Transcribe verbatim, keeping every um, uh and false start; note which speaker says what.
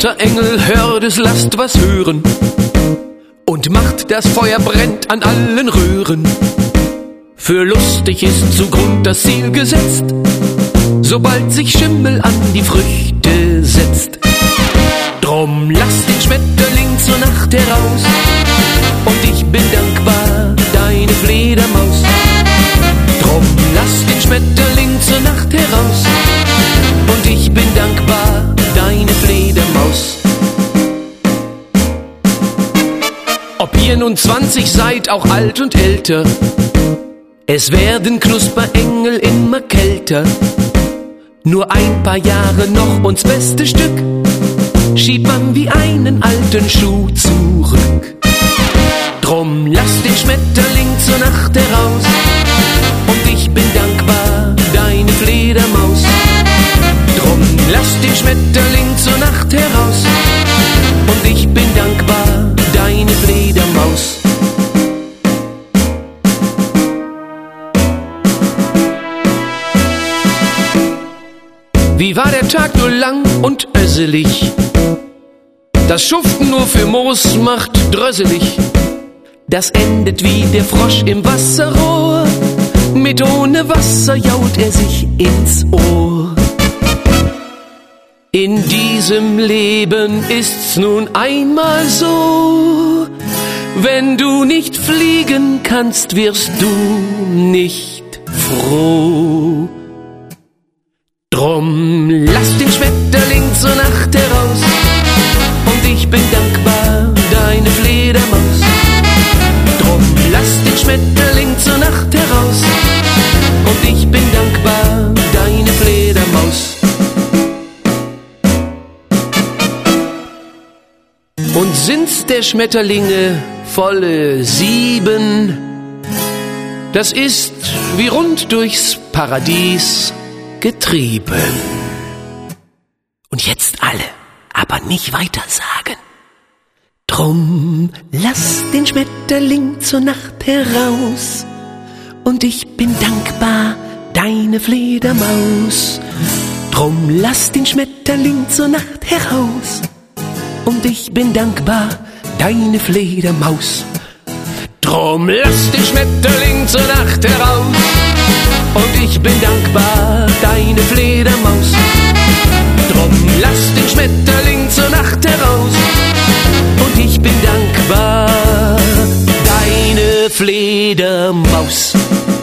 Speaker 1: Winterengel, hört es, lasst was hören und macht, das Feuer brennt an allen Röhren. Für lustig ist zugrund das Ziel gesetzt, sobald sich Schimmel an die Früchte setzt. Drum lass den Schmetterling zur Nacht heraus und ich bin dankbar, deine Fledermaus. Drum lass den Schmetterling zur Nacht heraus und ich bin dankbar, deine Fledermaus. Ob ihr nun zwanzig seid, auch alt und älter, es werden Knusperengel immer kälter. Nur ein paar Jahre noch uns beste Stück, schiebt man wie einen alten Schuh zurück. Drum lass den Schmetterling zur Nacht heraus und ich bin dankbar, deine Fledermaus. Drum lass den Schmetterling zur Nacht heraus und ich bin dankbar, deine Fledermaus. Wie war der Tag nur lang und össelig, das Schuften nur für Moos macht drösselig. Das endet wie der Frosch im Wasserrohr, mit ohne Wasser jault er sich ins Ohr. In diesem Leben ist's nun einmal so, wenn du nicht fliegen kannst, wirst du nicht froh. Drum lass den Schmetterling zur Nacht heraus und ich bin dankbar, deine Fledermaus. Drum lass den Schmetterling zur Nacht heraus und ich bin dankbar, deine Fledermaus. Und sind's der Schmetterlinge volle sieben, das ist wie rund durchs Paradies getrieben. Und jetzt alle, aber nicht weiter sagen. Drum lass den Schmetterling zur Nacht heraus und ich bin dankbar, deine Fledermaus. Drum lass den Schmetterling zur Nacht heraus und ich bin dankbar, deine Fledermaus. Drum lass den Schmetterling zur Nacht heraus und ich bin dankbar, deine Fledermaus. Drum lass den Schmetterling zur Nacht heraus und ich bin dankbar, deine Fledermaus.